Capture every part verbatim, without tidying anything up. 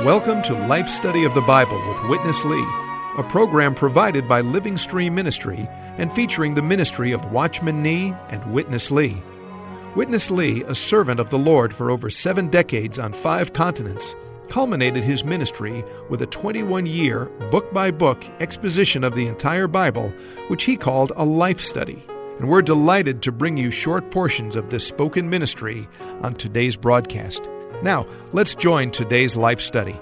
Welcome to Life Study of the Bible with Witness Lee, a program provided by Living Stream Ministry and featuring the ministry of Watchman Nee and Witness Lee. Witness Lee, a servant of the Lord for over seven decades on five continents, culminated his ministry with a twenty-one-year, book-by-book exposition of the entire Bible, which he called a life study. And we're delighted to bring you short portions of this spoken ministry on today's broadcast. Now, let's join today's life study.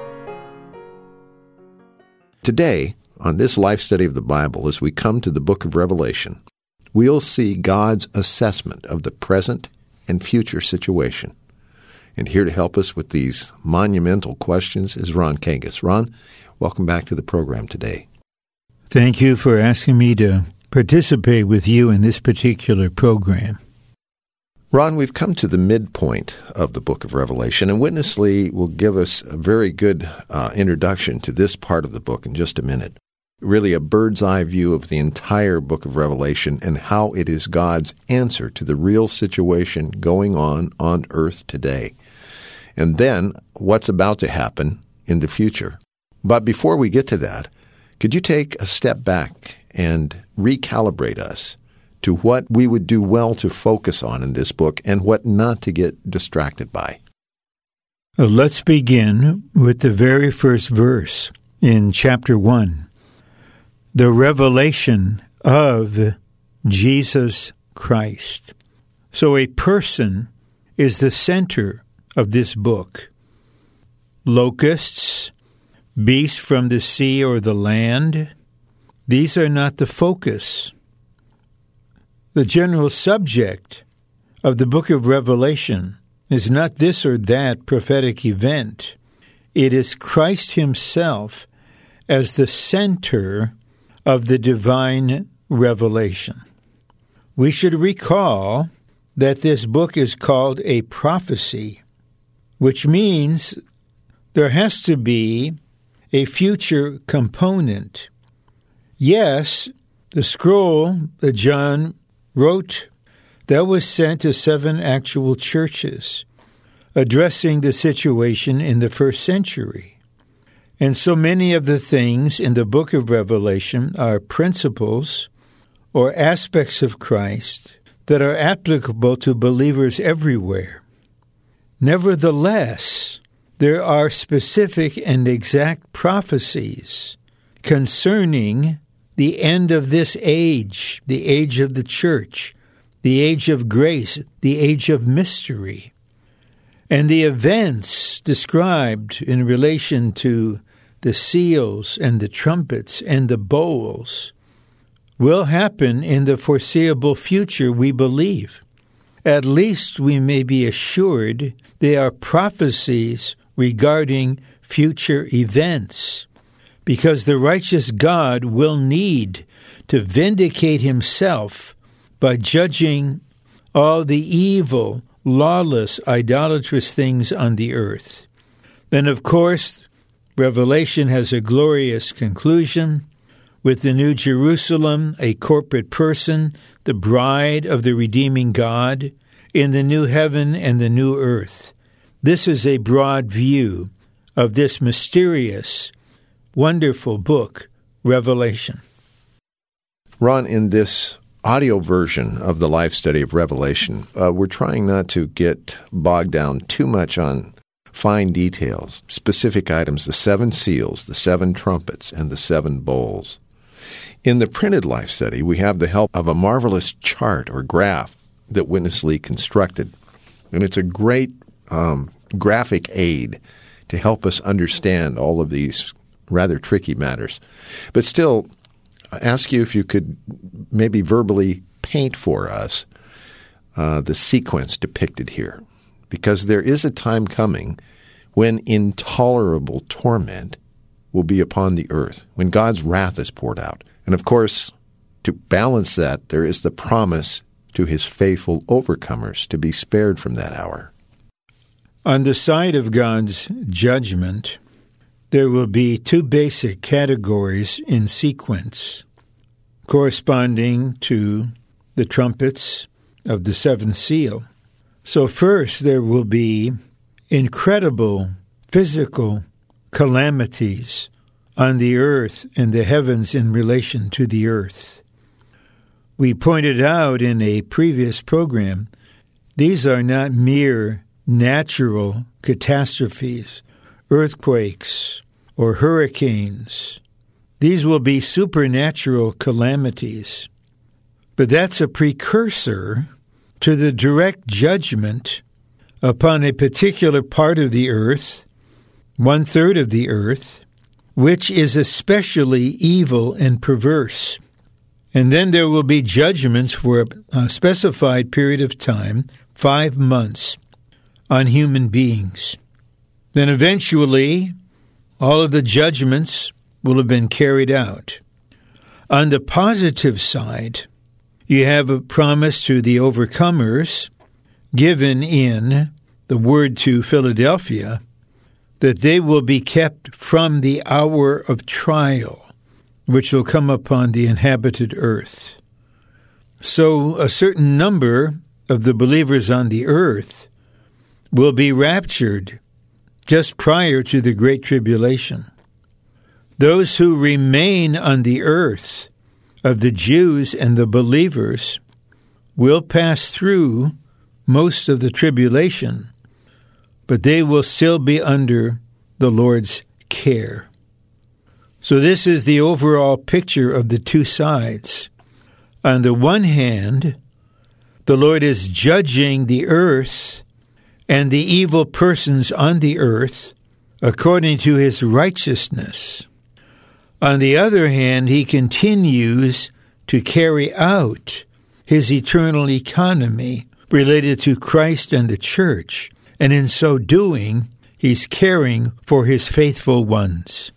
Today, on this life study of the Bible, as we come to the book of Revelation, we'll see God's assessment of the present and future situation. And here to help us with these monumental questions is Ron Kangas. Ron, welcome back to the program today. Thank you for asking me to participate with you in this particular program. Ron, we've come to the midpoint of the book of Revelation, and Witness Lee will give us a very good uh, introduction to this part of the book in just a minute. Really a bird's-eye view of the entire book of Revelation and how it is God's answer to the real situation going on on earth today. And then what's about to happen in the future. But before we get to that, could you take a step back and recalibrate us to what we would do well to focus on in this book and what not to get distracted by? Well, let's begin with the very first verse in chapter one. The revelation of Jesus Christ. So a person is the center of this book. Locusts, beasts from the sea or the land, these are not the focus. The general subject of the book of Revelation is not this or that prophetic event. It is Christ himself as the center of the divine revelation. We should recall that this book is called a prophecy, which means there has to be a future component. Yes, the scroll that John wrote, that was sent to seven actual churches, addressing the situation in the first century. And so many of the things in the book of Revelation are principles or aspects of Christ that are applicable to believers everywhere. Nevertheless, there are specific and exact prophecies concerning the end of this age, the age of the church, the age of grace, the age of mystery. And the events described in relation to the seals and the trumpets and the bowls will happen in the foreseeable future, we believe. At least we may be assured they are prophecies regarding future events, because the righteous God will need to vindicate himself by judging all the evil, lawless, idolatrous things on the earth. Then, of course, Revelation has a glorious conclusion with the New Jerusalem, a corporate person, the bride of the redeeming God, in the new heaven and the new earth. This is a broad view of this mysterious, wonderful book, Revelation. Ron, in this audio version of the life study of Revelation, uh, we're trying not to get bogged down too much on fine details, specific items, the seven seals, the seven trumpets, and the seven bowls. In the printed life study, we have the help of a marvelous chart or graph that Witness Lee constructed. And it's a great um, graphic aid to help us understand all of these rather tricky matters. But still, I ask you if you could maybe verbally paint for us uh, the sequence depicted here. Because there is a time coming when intolerable torment will be upon the earth, when God's wrath is poured out. And of course, to balance that, there is the promise to his faithful overcomers to be spared from that hour. On the side of God's judgment, there will be two basic categories in sequence, corresponding to the trumpets of the seventh seal. So first, there will be incredible physical calamities on the earth and the heavens in relation to the earth. We pointed out in a previous program, these are not mere natural catastrophes, earthquakes, or hurricanes. These will be supernatural calamities. But that's a precursor to the direct judgment upon a particular part of the earth, one-third of the earth, which is especially evil and perverse. And then there will be judgments for a specified period of time, five months, on human beings. Then eventually, all of the judgments will have been carried out. On the positive side, you have a promise to the overcomers given in the word to Philadelphia that they will be kept from the hour of trial, which will come upon the inhabited earth. So a certain number of the believers on the earth will be raptured just prior to the Great Tribulation. Those who remain on the earth of the Jews and the believers will pass through most of the tribulation, but they will still be under the Lord's care. So this is the overall picture of the two sides. On the one hand, the Lord is judging the earth and the evil persons on the earth according to his righteousness. On the other hand, he continues to carry out his eternal economy related to Christ and the church, and in so doing, he's caring for his faithful ones.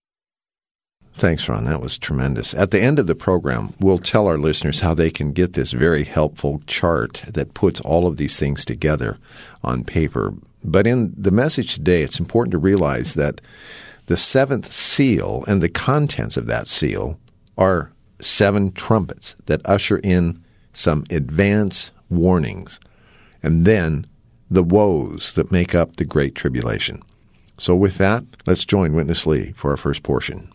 Thanks, Ron. That was tremendous. At the end of the program, we'll tell our listeners how they can get this very helpful chart that puts all of these things together on paper. But in the message today, it's important to realize that the seventh seal and the contents of that seal are seven trumpets that usher in some advance warnings, and then the woes that make up the Great Tribulation. So with that, let's join Witness Lee for our first portion.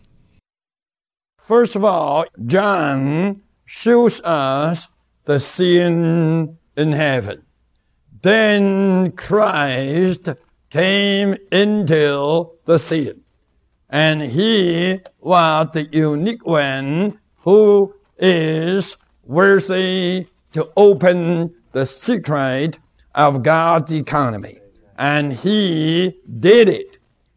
First of all, John shows us the scene in heaven. Then Christ came into the scene. And he was the unique one who is worthy to open the secret of God's economy. And he did it.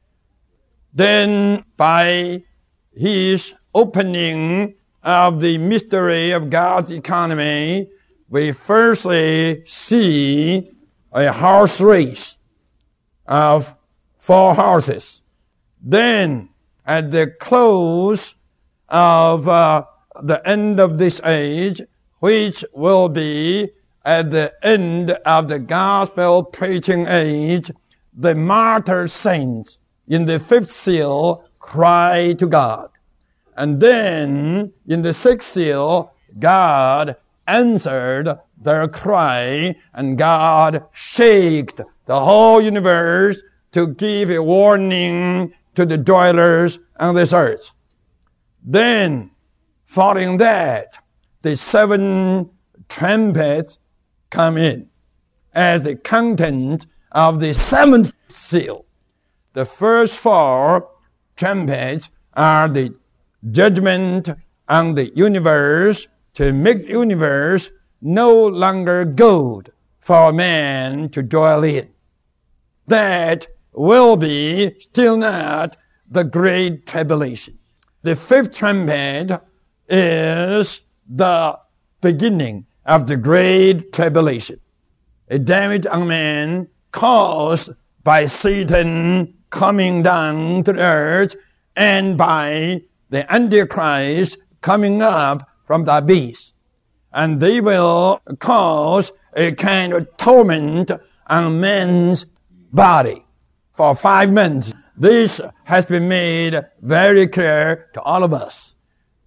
Then by his opening of the mystery of God's economy, we firstly see a horse race of four horses. Then, at the close of uh, the end of this age, which will be at the end of the gospel preaching age, the martyr saints in the fifth seal cry to God. And then, in the sixth seal, God answered their cry, and God shaked the whole universe to give a warning to the dwellers on this earth. Then, following that, the seven trumpets come in as the content of the seventh seal. The first four trumpets are the judgment on the universe to make the universe no longer good for man to dwell in. That will be still not the Great Tribulation. The fifth trumpet is the beginning of the Great Tribulation. A damage on man caused by Satan coming down to the earth and by the Antichrist coming up from the abyss. And they will cause a kind of torment on man's body for five months. This has been made very clear to all of us.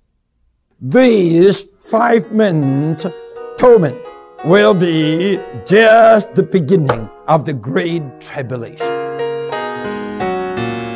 This five-month torment will be just the beginning of the Great Tribulation.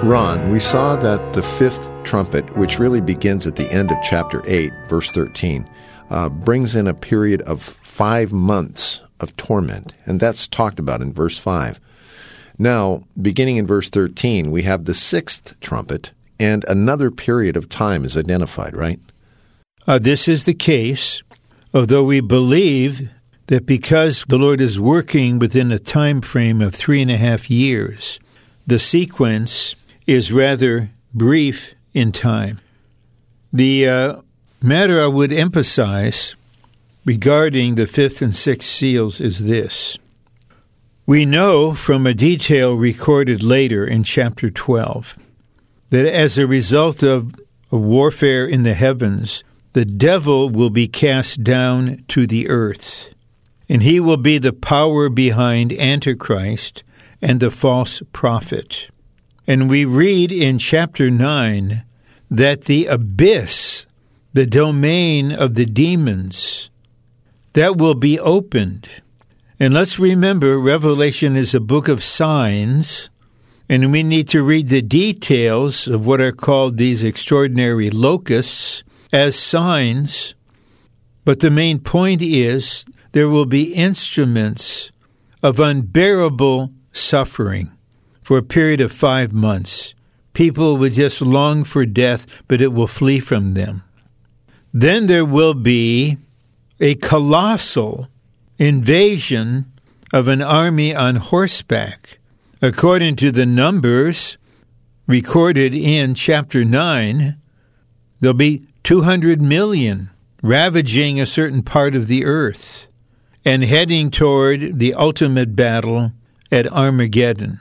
Ron, we saw that the fifth trumpet, which really begins at the end of chapter eight, verse thirteen, uh, brings in a period of five months of torment, and that's talked about in verse five. Now, beginning in verse thirteen, we have the sixth trumpet, and another period of time is identified, right? Uh, this is the case, although we believe that because the Lord is working within a time frame of three and a half years, the sequence is rather brief in time. The uh, matter I would emphasize regarding the fifth and sixth seals is this. We know from a detail recorded later in chapter twelve that as a result of a warfare in the heavens, the devil will be cast down to the earth, and he will be the power behind Antichrist and the false prophet. And we read in chapter nine that the abyss, the domain of the demons, that will be opened. And let's remember, Revelation is a book of signs, and we need to read the details of what are called these extraordinary locusts as signs. But the main point is there will be instruments of unbearable suffering for a period of five months. People will just long for death, but it will flee from them. Then there will be a colossal invasion of an army on horseback. According to the numbers recorded in chapter nine, there'll be two hundred million ravaging a certain part of the earth and heading toward the ultimate battle at Armageddon.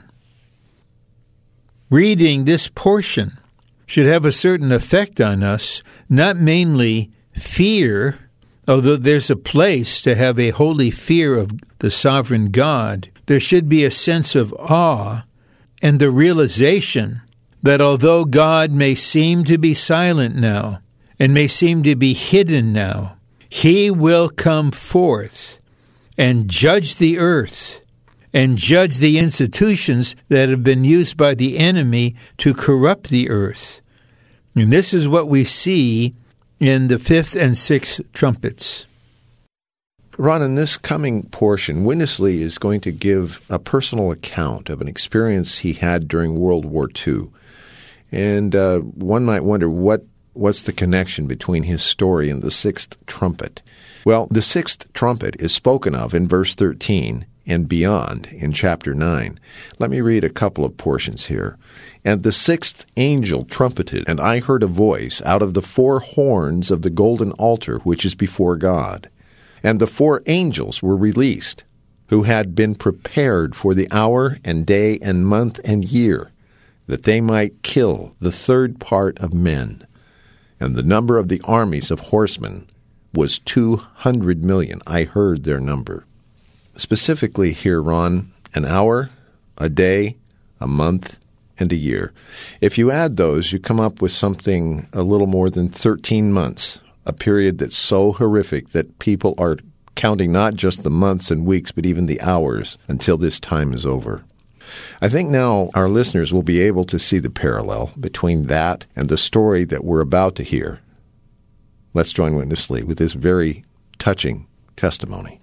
Reading this portion should have a certain effect on us, not mainly fear, although there's a place to have a holy fear of the sovereign God. There should be a sense of awe and the realization that although God may seem to be silent now and may seem to be hidden now, He will come forth and judge the earth and judge the institutions that have been used by the enemy to corrupt the earth. And this is what we see in the fifth and sixth trumpets. Ron, in this coming portion, Witness Lee is going to give a personal account of an experience he had during World War Two. And uh, one might wonder, what what's the connection between his story and the sixth trumpet? Well, the sixth trumpet is spoken of in verse thirteen and beyond in chapter nine. Let me read a couple of portions here. And the sixth angel trumpeted, and I heard a voice out of the four horns of the golden altar which is before God. And the four angels were released, who had been prepared for the hour and day and month and year, that they might kill the third part of men. And the number of the armies of horsemen was two hundred million. I heard their number. Specifically here, Ron, an hour, a day, a month, and a year. If you add those, you come up with something a little more than thirteen months, a period that's so horrific that people are counting not just the months and weeks, but even the hours until this time is over. I think now our listeners will be able to see the parallel between that and the story that we're about to hear. Let's join Witness Lee with this very touching testimony.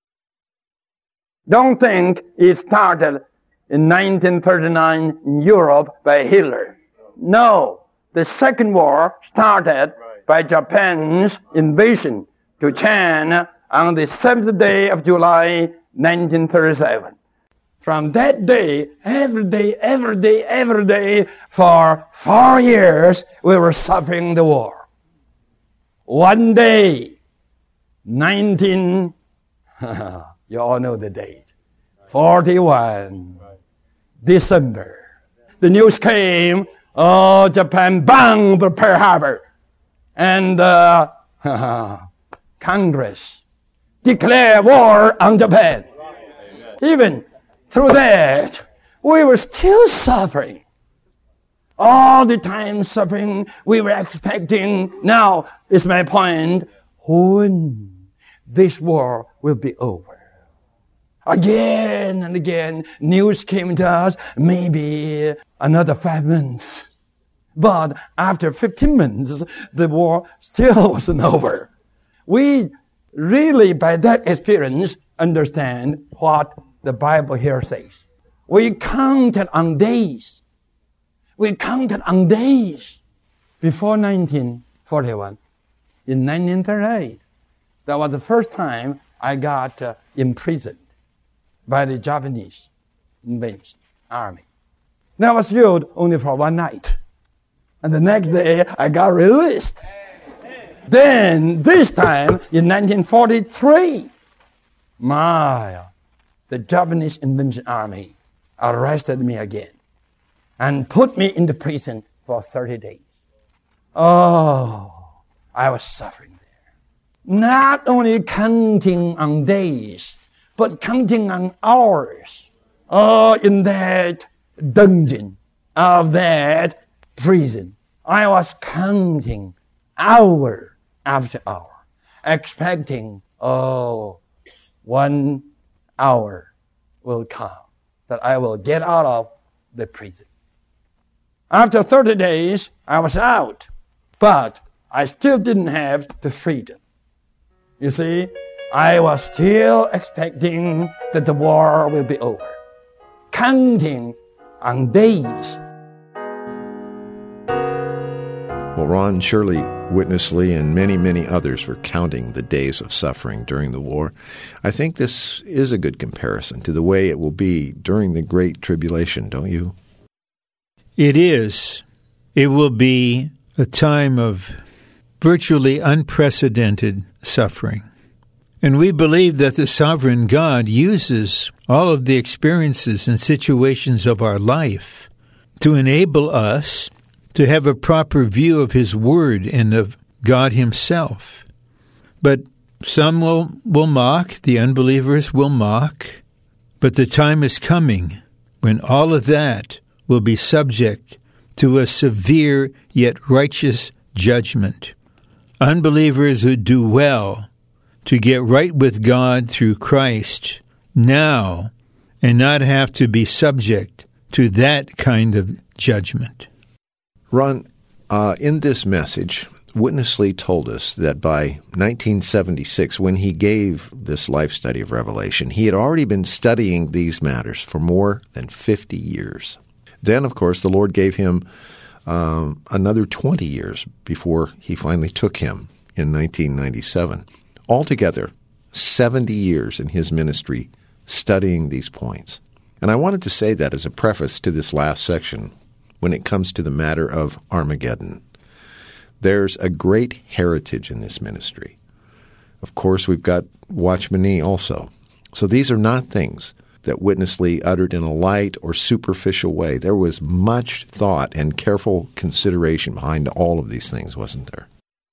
Don't think it started in nineteen thirty-nine in Europe by Hitler. No, the Second War started by Japan's invasion to China on the seventh day of July, nineteen thirty-seven. From that day, every day, every day, every day, for four years, we were suffering the war. One day, nineteen, you all know the date, forty-one, December. The news came, oh, Japan bombed Pearl Harbor. And uh, Congress declared war on Japan. Even through that, we were still suffering. All the time suffering, we were expecting, now is my point, when this war will be over. Again and again, news came to us, maybe another five months. But after fifteen months, the war still wasn't over. We really, by that experience, understand what the Bible here says. We counted on days. We counted on days. Before nineteen forty-one, in nineteen thirty-eight, that was the first time I got uh, imprisoned by the Japanese invasion army. That was good only for one night. And the next day, I got released. Then, this time, in nineteen forty-three, my, the Japanese invasion army arrested me again and put me into prison for thirty days. Oh, I was suffering there. Not only counting on days, but counting on hours. Oh, in that dungeon of that prison, I was counting hour after hour, expecting, oh, one hour will come that I will get out of the prison. After thirty days, I was out, but I still didn't have the freedom. You see, I was still expecting that the war will be over, counting on days. Well, Ron, surely Witness Lee and many, many others were counting the days of suffering during the war. I think this is a good comparison to the way it will be during the Great Tribulation, don't you? It is. It will be a time of virtually unprecedented suffering. And we believe that the sovereign God uses all of the experiences and situations of our life to enable us to have a proper view of His Word and of God Himself. But some will, will mock, the unbelievers will mock, but the time is coming when all of that will be subject to a severe yet righteous judgment. Unbelievers who do well to get right with God through Christ now and not have to be subject to that kind of judgment. Ron, uh, in this message, Witness Lee told us that by nineteen seventy-six, when he gave this life study of Revelation, he had already been studying these matters for more than fifty years. Then, of course, the Lord gave him um, another twenty years before He finally took him in nineteen ninety-seven. Altogether, seventy years in his ministry studying these points. And I wanted to say that as a preface to this last section when it comes to the matter of Armageddon. There's a great heritage in this ministry. Of course, we've got Watchman Nee also. So these are not things that Witness Lee uttered in a light or superficial way. There was much thought and careful consideration behind all of these things, wasn't there?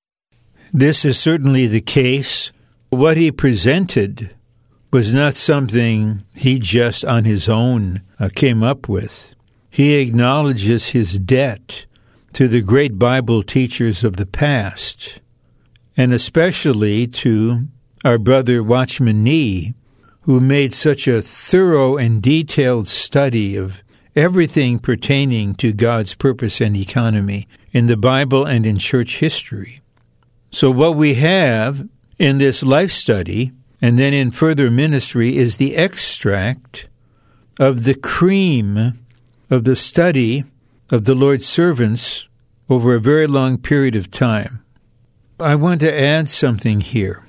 This is certainly the case. What he presented was not something he just on his own uh, came up with. He acknowledges his debt to the great Bible teachers of the past, and especially to our brother Watchman Nee, who made such a thorough and detailed study of everything pertaining to God's purpose and economy in the Bible and in church history. So what we have in this life study and then in further ministry is the extract of the cream of the study of the Lord's servants over a very long period of time. I want to add something here.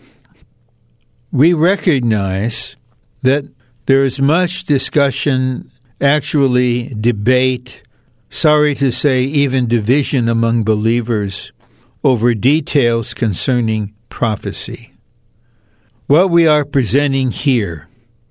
We recognize that there is much discussion, actually debate, sorry to say even division among believers over details concerning prophecy. What we are presenting here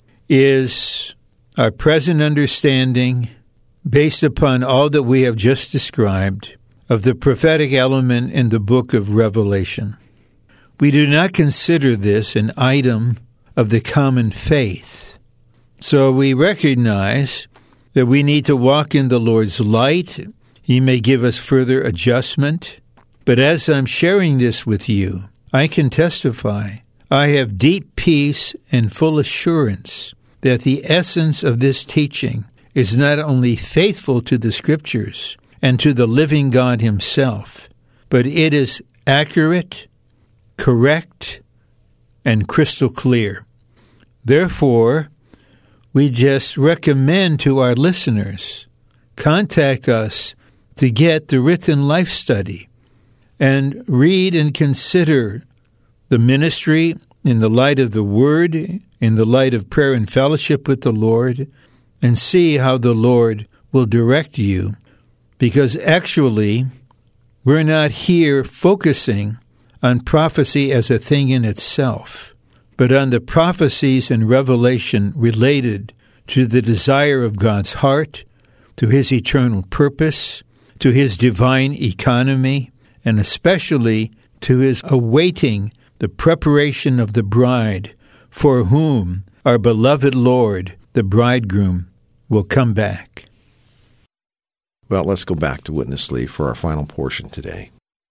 is our present understanding, based upon all that we have just described, of the prophetic element in the book of Revelation. We do not consider this an item of the common faith. So we recognize that we need to walk in the Lord's light. He may give us further adjustment. But as I'm sharing this with you, I can testify I have deep peace and full assurance that the essence of this teaching is not only faithful to the Scriptures and to the living God Himself, but it is accurate, correct, and crystal clear. Therefore, we just recommend to our listeners, contact us to get the written life study and read and consider the ministry in the light of the Word, in the light of prayer and fellowship with the Lord, and see how the Lord will direct you. Because actually, we're not here focusing on prophecy as a thing in itself, but on the prophecies and revelation related to the desire of God's heart, to His eternal purpose, to His divine economy, and especially to His awaiting the preparation of the bride, for whom our beloved Lord, the bridegroom, will come back. Well, let's go back to Witness Lee for our final portion today.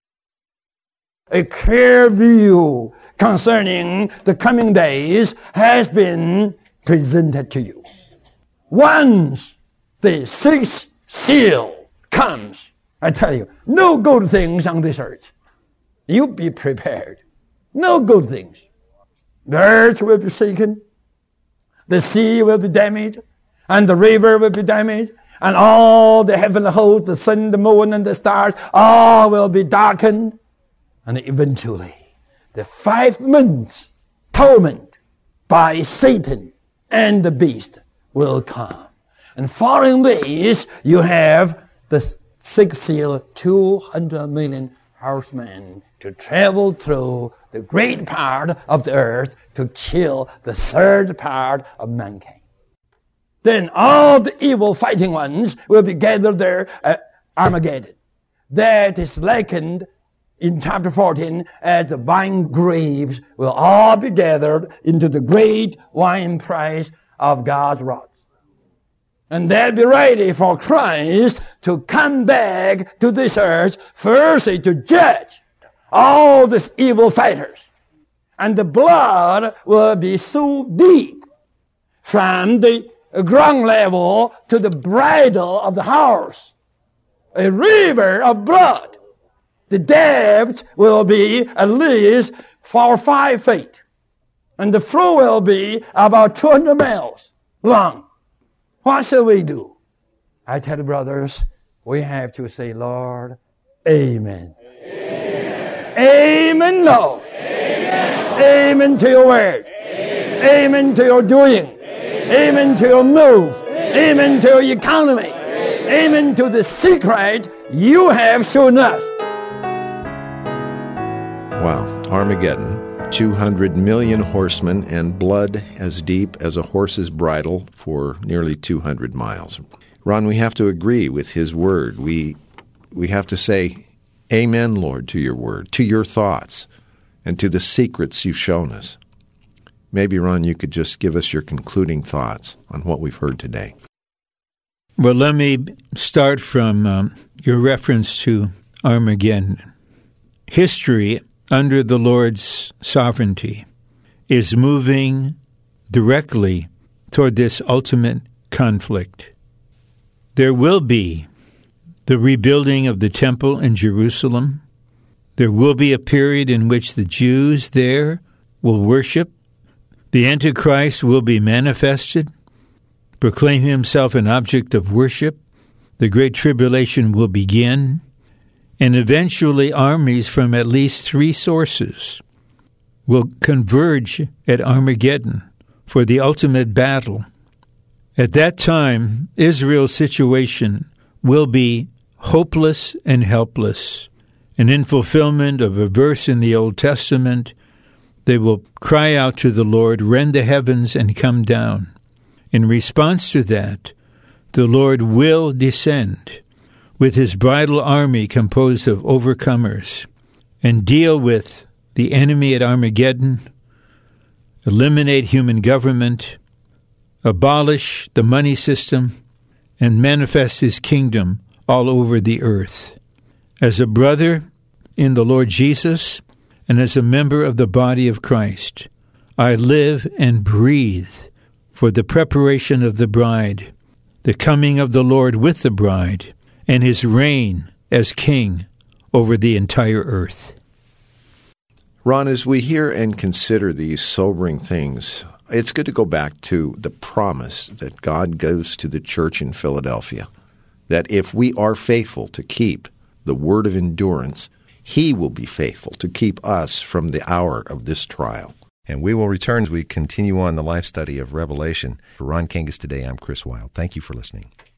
A clear view concerning the coming days has been presented to you. Once the sixth seal comes, I tell you, no good things on this earth. You be prepared. No good things. The earth will be shaken, the sea will be damaged, and the river will be damaged, and all the heavenly hosts, the sun, the moon, and the stars, all will be darkened. And eventually, the five months torment by Satan and the beast will come. And following this, you have the sixth seal, two hundred million horsemen to travel through the great part of the earth to kill the third part of mankind. Then all the evil fighting ones will be gathered there at Armageddon. That is likened in chapter fourteen as the wine grapes will all be gathered into the great wine press of God's wrath. And they'll be ready for Christ to come back to this earth, firstly to judge all these evil fighters. And the blood will be so deep from the ground level to the bridle of the horse. A river of blood. The depth will be at least four or five feet. And the flow will be about two hundred miles long. What shall we do? I tell the brothers, we have to say, Lord, Amen. Amen, Amen Lord. Amen. Amen to your word. Amen, Amen to your doing. Amen, Amen to your move. Amen, Amen to your economy. Amen, Amen to the secret you have shown us. Wow, Armageddon. two hundred million horsemen and blood as deep as a horse's bridle for nearly two hundred miles. Ron, we have to agree with his word. We we have to say, Amen, Lord, to your word, to your thoughts, and to the secrets you've shown us. Maybe, Ron, you could just give us your concluding thoughts on what we've heard today. Well, let me start from um, your reference to Armageddon. History, under the Lord's sovereignty, is moving directly toward this ultimate conflict. There will be the rebuilding of the temple in Jerusalem. There will be a period in which the Jews there will worship. The Antichrist will be manifested, proclaim himself an object of worship. The Great Tribulation will begin. And eventually armies from at least three sources will converge at Armageddon for the ultimate battle. At that time, Israel's situation will be hopeless and helpless. And in fulfillment of a verse in the Old Testament, they will cry out to the Lord, rend the heavens and come down. In response to that, the Lord will descend with his bridal army composed of overcomers, and deal with the enemy at Armageddon, eliminate human government, abolish the money system, and manifest his kingdom all over the earth. As a brother in the Lord Jesus, and as a member of the body of Christ, I live and breathe for the preparation of the bride, the coming of the Lord with the bride, and his reign as king over the entire earth. Ron, as we hear and consider these sobering things, it's good to go back to the promise that God gives to the church in Philadelphia, that if we are faithful to keep the word of endurance, he will be faithful to keep us from the hour of this trial. And we will return as we continue on the life study of Revelation. For Ron Kangas today, I'm Chris Wilde. Thank you for listening.